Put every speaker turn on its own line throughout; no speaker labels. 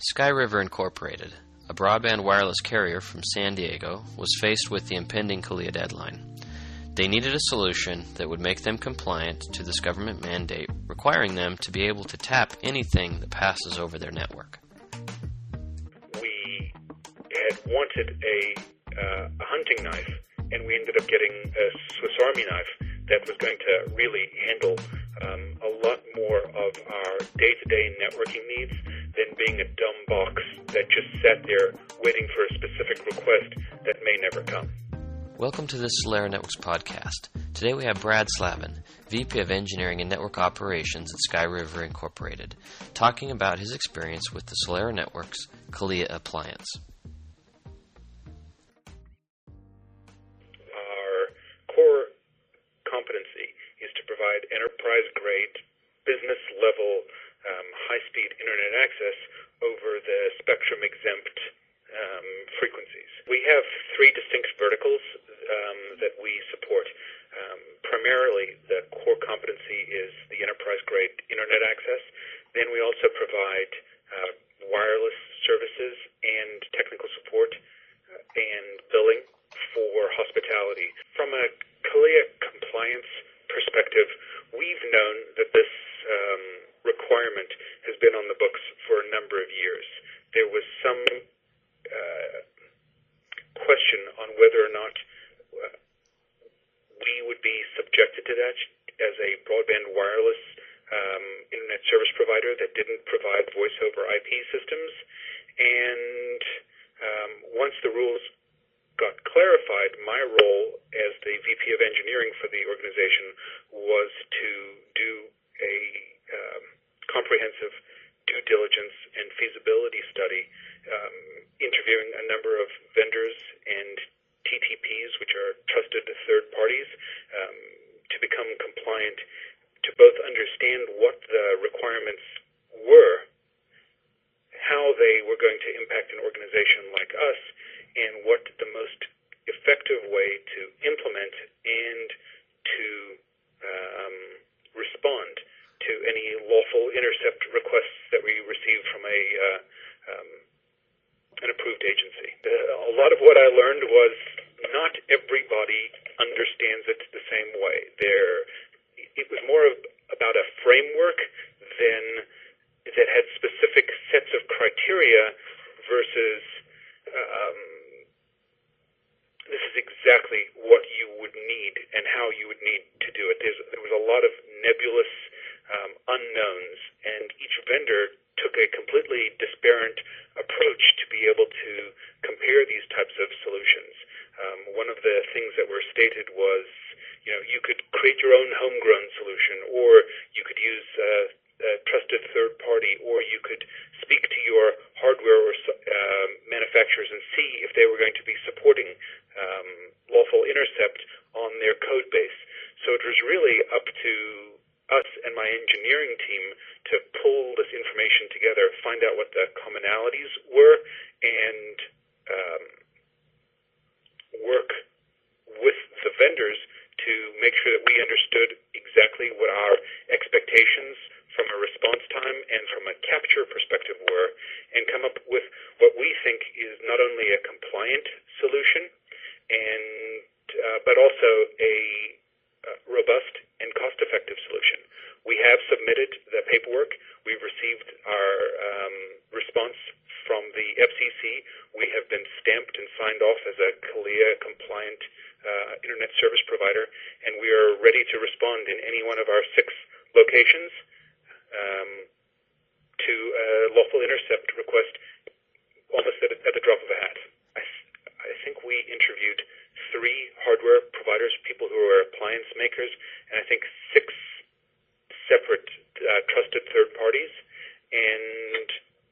Sky River Incorporated, a broadband wireless carrier from San Diego, was faced with the impending CALEA deadline. They needed a solution that would make them compliant to this government mandate, requiring them to be able to tap anything that passes over their network.
We had wanted a hunting knife, and we ended up getting a Swiss Army knife that was going to really handle a lot more of our day-to-day networking needs than being a dumb box that just sat there waiting for a specific request that may never come.
Welcome to this Solera Networks podcast. Today we have Brad Slavin, VP of Engineering and Network Operations at Sky River Incorporated, talking about his experience with the Solera Networks CALEA appliance.
Our core competency is to provide enterprise-grade, business-level, high-speed internet access over the spectrum-exempt frequencies. We have three distinct verticals that we support. Primarily, the core competency is the enterprise-grade internet access. Then we also provide wireless services and technical support and billing for hospitality. From a CALEA compliance perspective, we've known that this requirement has been on the books for a number of years. There was some question on whether or not we would be subjected to that as a broadband wireless internet service provider that didn't provide voice over IP systems. And once the rules got clarified, my role as the VP of Engineering for the organization was to do a comprehensive due diligence and feasibility study, interviewing a number of vendors and TTPs, which are trusted third parties, to become compliant, to both understand what the requirements were, how they were going to impact an organization like us, and what the most effective way to implement and to respond to any lawful intercept requests that we receive from an approved agency. A lot of what I learned was not everybody understands it the same way. It was more about a framework that had specific sets of criteria versus this is exactly what you would need and how you would need to do it. There was a lot of nebulous unknowns, and each vendor took a completely disparate approach to be able to compare these types of solutions. One of the things that were stated was, you could create your own homegrown solution, or you could use a trusted third party, or you could speak to your hardware or manufacturers and see if they were going to be supporting lawful intercept on their code base. So it was really up to us and my engineering team to pull this information together, find out what the commonalities were, and work with the vendors to make sure that we understood exactly what our expectations from a response time and from a capture perspective were, and come up with what we think is not only a compliant solution, but also a robust and cost-effective solution. We have submitted the paperwork. We've received our response from the FCC. We have been stamped and signed off as a CALEA-compliant internet service provider, and we are ready to respond in any one of our 6 locations to a lawful intercept request almost at the drop of a hat. I think we interviewed 3 hardware providers, people who are appliance makers, and I think 6 separate trusted third parties, and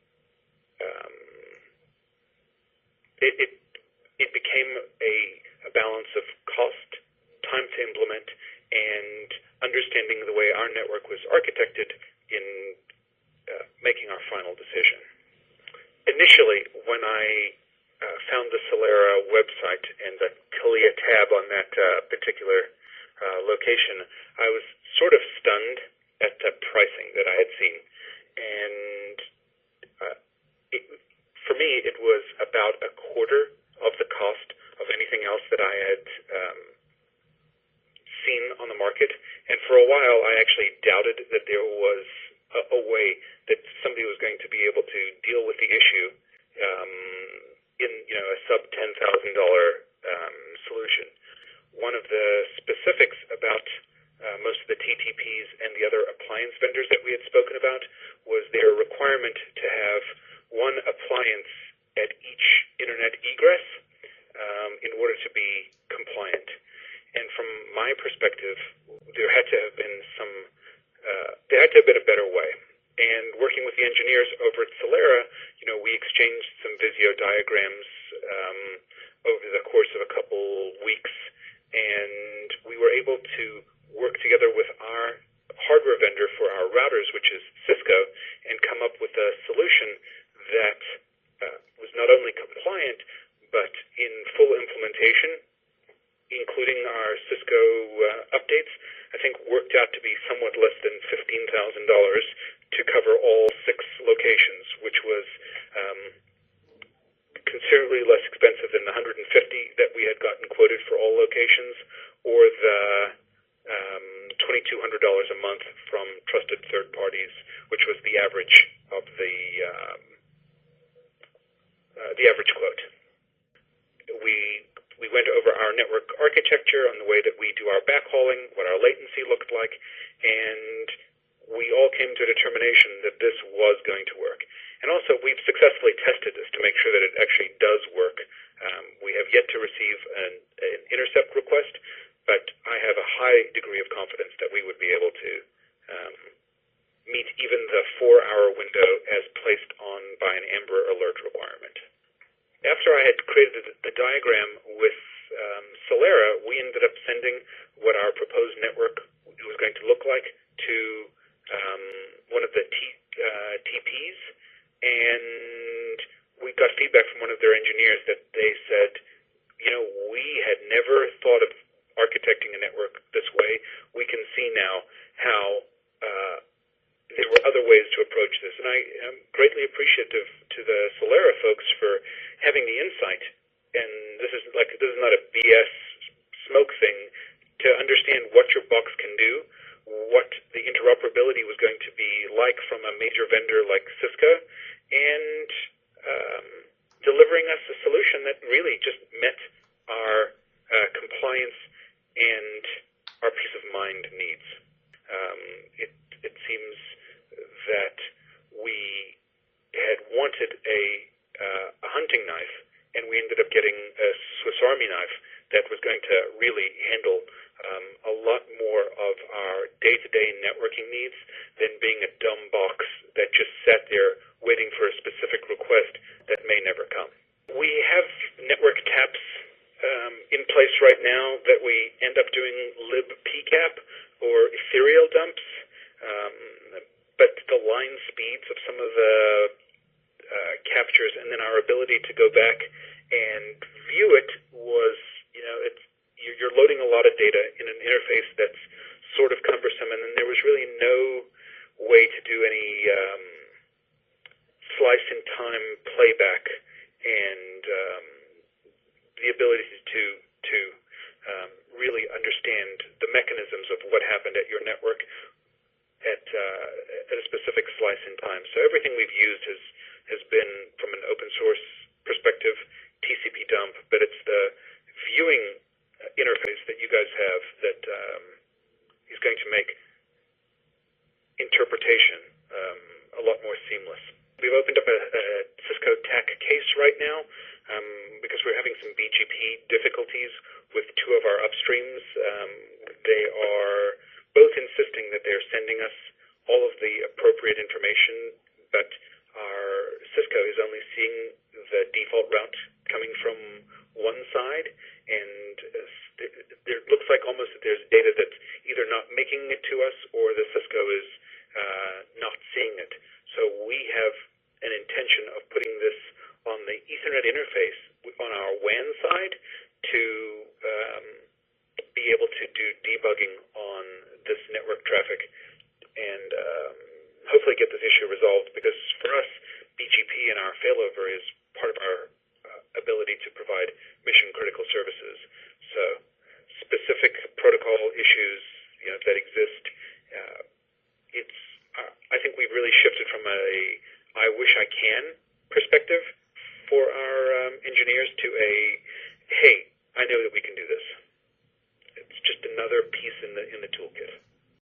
it became a balance of cost, time to implement, and understanding the way our network was architected in making our final decision. Initially, when I found the Solera website and the CALEA tab on that particular location, I was sort of stunned at the pricing that I had seen. And order of the cost of anything else that I had seen on the market. And for a while, I actually doubted that there was a way that somebody was going to be able to deal with the issue in a sub $10,000 solution. One of the specifics about most of the TTPs and the other appliance vendors that we had spoken about was their requirement to have one appliance at each internet egress in order to be compliant. And from my perspective, there had to have been a better way. And working with the engineers over at Solera, we exchanged some Visio diagrams over the course of a couple weeks, and we were able to work together with our hardware vendor for our routers, which is Cisco, and come up with a solution that was not only compliant, but in full implementation, including our Cisco updates, I think worked out to be somewhat less than $15,000 to cover all 6 locations, which was considerably less expensive than the $150 that we had gotten quoted for all locations, or the $2,200 a month from trusted third parties, which was the average of the average quote. We went over our network architecture on the way that we do our backhauling, what our latency looked like, and we all came to a determination that this was going to work. And also, we've successfully tested this to make sure that it actually does work. We have yet to receive an intercept request, but I have a high degree of confidence that we would be able to meet even the 4-hour window as placed on by an Amber Alert requirement. After I had created the diagram with Solera, we ended up sending what our proposed network was going to look like to one of the TPs, and we got feedback from one of their engineers that they said, we had never thought of architecting a network this way. We can see now how there were other ways to approach this, and I am greatly appreciative to the Solera folks for having the insight. And this is not a BS smoke thing, to understand what your box can do, what the interoperability was going to be like from a major vendor like Cisco, and delivering us a solution that really just met our compliance and our peace of mind needs. It seems that we had wanted a hunting knife, and we ended up getting a Swiss Army knife that was going to really handle a lot more of our day-to-day networking needs than being a dumb box that just sat there waiting for a specific request that may never come. We have network taps in place right now that we end up doing libpcap or ethereal dumps, but the line speeds of some of the captures and then our ability to go back and view it was, you're loading a lot of data in an interface that's sort of cumbersome, and then there was really no way to do any slice-in-time playback and the ability to really understand the mechanisms of what happened at your network at a specific slice in time. So everything we've used has been, from an open source perspective, TCP dump, but it's the viewing interface that you guys have that is going to make interpretation a lot more seamless. We've opened up a Cisco TAC case right now because we're having some BGP difficulties with 2 of our upstreams. They are both insisting that they're sending us all of the appropriate information, but our Cisco is only seeing the default route coming from one side, and it looks like almost that there's data that's either not making it to us or the Cisco is not seeing it. So we have an intention of putting this on the Ethernet interface on our WAN side to be able to do debugging on this network traffic and hopefully get this issue resolved, because for us, BGP and our failover is part of our ability to I think we've really shifted from a I wish I can perspective for our engineers to a, hey, I know that we can do this. It's just another piece in the toolkit.